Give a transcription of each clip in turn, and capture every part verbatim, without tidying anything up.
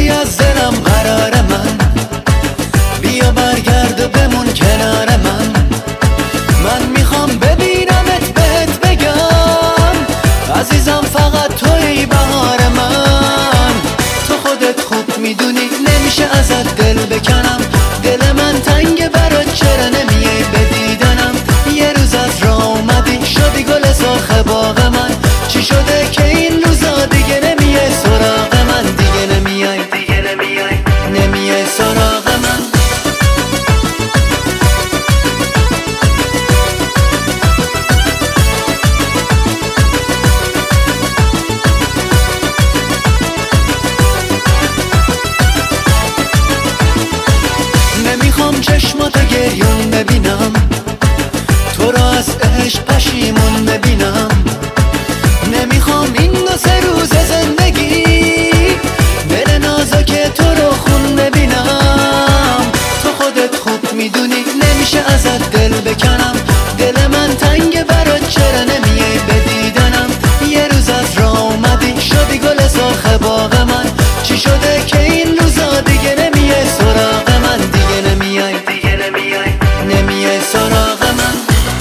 بردی از دلم قرار من، بیا برگرد و بمون کنار من. من میخوام ببینمت بهت بگم عزیزم فقط توی بهار من. تو خودت خوب میدونی نمیشه ازت دل بکنم، دل من تنگ برات چرا نمیای به دیدنم. یه روز از راه اومدی شدی گل سرخ باغ من، چی شده که این روزا دیگه نمیای سراغ من؟ دیگه نمیای دیگه نمیای نمیای سراغ من. نمیخوام چشماتو گریون ببینم، تو را از عشق پشیمون ببینم. نمیخوام این دو سه روز زندگی دل نازک تو رو خون ببینم. تو خودت خوب میدونی نمیشه ازت دل بکنم، دل من تنگ برات چرا نمیای به دیدنم. یه روز از راه اومدی شدی گل سرخ باغ من، چی شده که این روزا دیگه نمیای سراغ من؟ دیگه نمیای دیگه نمیای نمیای سراغ من.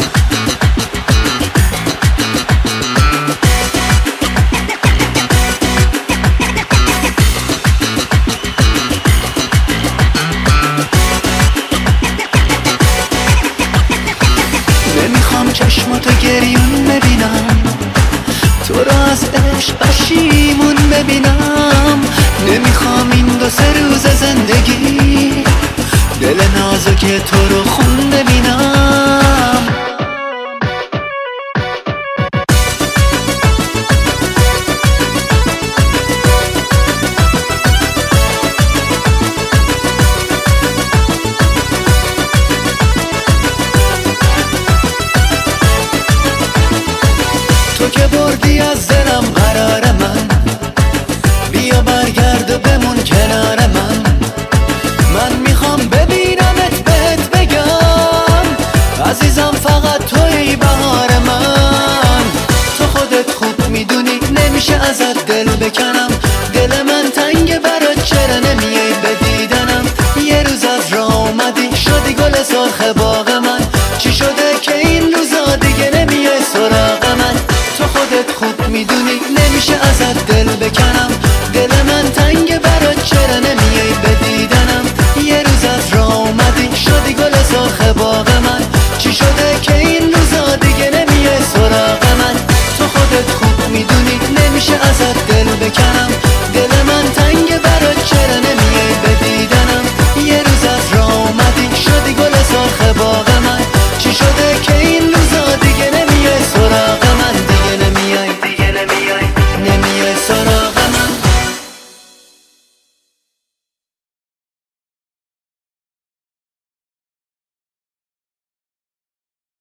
نمیخوام چشماتو گریون ببینم، تو رو از عشق پشیمون ببینم. نمیخوام این دو سه روز زندگی دل نازک تو رو خون ببینم. تو که بردی از دلم قرار من، بیا برگرد و بمون کنار من. من میخوام ببینمت بهت بگم عزیزم فقط توی بهار من. تو خودت خوب میدونی نمیشه ازت دل بکنم، دل من تنگ برات چرا نمیای به دیدنم. یه روز از راه اومدی شدی گل سرخ باغ من، چی شده که این روزا دیگه نمیای سراغ من؟ تو خودت خوب میدونی نمیشه ازت دل بکنم،